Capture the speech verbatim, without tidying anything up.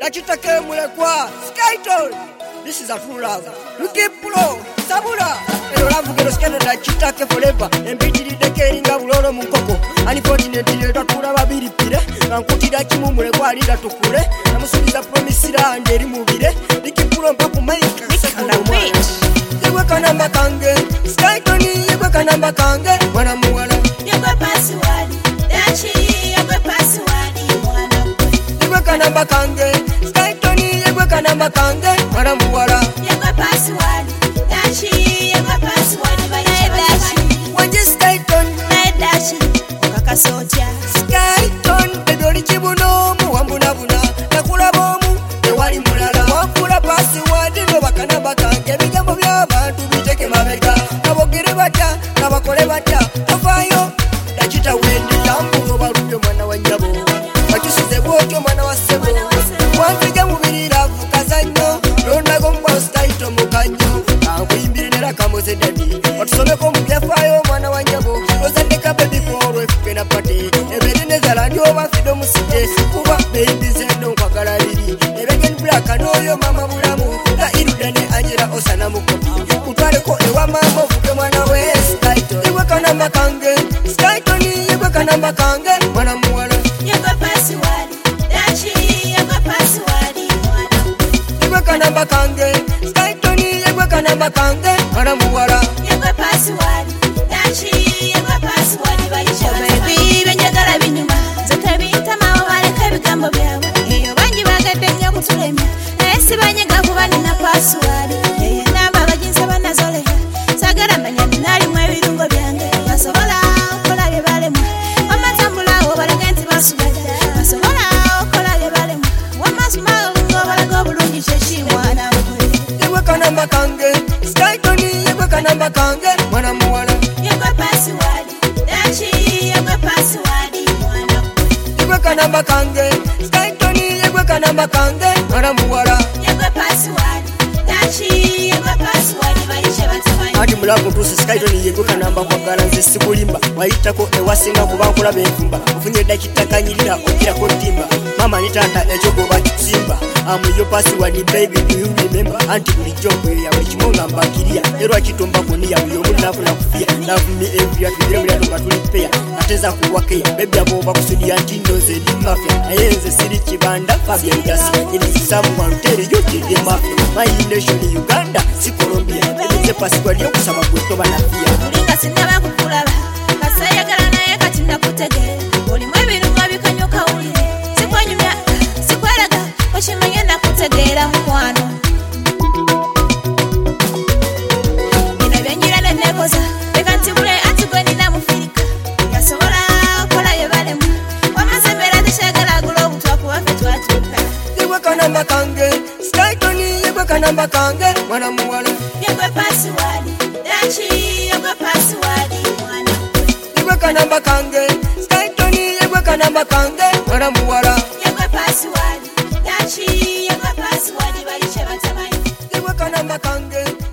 Nachitake mulekwa Skyton. This is a true love. Luki Pro Sabura. Ero love gero skendo nachitake forever. Embitiri deke inga buloro munkoko. Unfortunately tatula babiri pire. Nankutira kimu mulekwa alida tukule. Namusubiza promisira anderi mubire. Luki Pro mpaku maika. Yegwe kanamba kange Skyton yegwe kanamba kange mwana muwala. Yegwe password. Dachi yegwe password mwana mwe. Yegwe kanamba kange Skyton yegwe kanamba kange mwana muwala. Yegwe password. Dachi yegwe password baye dachi. Wanje Skyton baye dachi. Kakasotya. Skyton bedoli kibuno muwambuna buna. Nakula bomu ewali mulala. Wakula password no bakanamba kange bigambo by'abantu biteke mabega. Nabogere batya nabakole batya. Afayo Dachita wendi tambulo balubyo mwana wa nyabo. Bakisuze bwotyo mwana wa sebo. Wanzija mubirira kukazanyo. Ronda gomba Skyton mukanyo. Akuimbiri nera kamoze dadi. Watusomeko mubyafayo mwana wa nyabo. Ozandeka baby for efuke na pate. Ebere nezala ndio bafido musite. Kuba baby zendo kwagala liri. Ebegen black anoyo mama mulamu. La irudane anjera osana mukopi. Kutwaleko ewa mama ofuke mwana we Skyton. Yegwe kanamba kange Skyton yegwe kanamba kange mwana muwala. Yegwe password. Dachi yegwe password mwana mwe. Yegwe kanamba kange Skyton yegwe kanamba kange mwana muwala. Yegwe password. Dachi yegwe password baye baby benjagala binyuma. Zote bintama obaleka ebigambo byawe. Eyo bangi bagadde nnyo kutulemya. Naye sibanyega kuba nina password. Eyo namba baginsaba nazoleha. Sagala manya nalimu ebirungo byange. Basobola okola bye balemu. Amatambula obaleka nti basubadde. Basobola okola bye balemu. Wamasuma ng'obalaga obulungi kyeki mwana mwe. Yegwe kanamba kange Skyton yegwe kanamba kange mwana muwala. Yegwe password. Dachi yegwe password mwana mwe. Yegwe kanamba kange Skyton yegwe kanamba kange mwana muwala. Yegwe password. Dachi yegwe password baye batamanyi. Ati mulamu tusi Skyton yegwe kanamba kwagala nze sikulimba. Wayitako ewasinga kuba nkulaba enfumba. Ofunye dakitakanyirira okirako timba. Mama ni tata ekyo goba kisimba. I'm your password baby do you remember? Anti bulijjo kweya buli kimu nga mbakirya. Erwa kitomba kuniya buli omu nafuna kufia. Love me every year tugire mulya nga tuli pair. Ateza kuwakeya baby abo bakusudia nti ndoze ndi mafia. Naye nze siri kibanda Fabian Gasi. It is someone tell you to mafia. My nation Uganda si Colombia. It is password yo kusaba gwe na fia. Linga sinaba kukulaba. Kasayagala naye kati ndakutegera. Oli mwebiru mwabikanyoka ulire. Sikwanyumya sikwalaga. Oshimanya nakutegera mukwano. Nina byenjira nenekoza. Leka ntibule anti gwe nina mufirika. Yasobola okola bye balemu. Wamasembera teshagala agula obutwaku waffe twatuuka. Yegwe kanamba kange Skyton yegwe kanamba kange mwana muwala. Yegwe password. Dachi yegwe password mwana mwe. Yegwe kanamba kange Skyton yegwe kanamba kange mwana muwala. Yegwe password. Dachi yegwe password baye batamanyi. Yegwe kanamba kange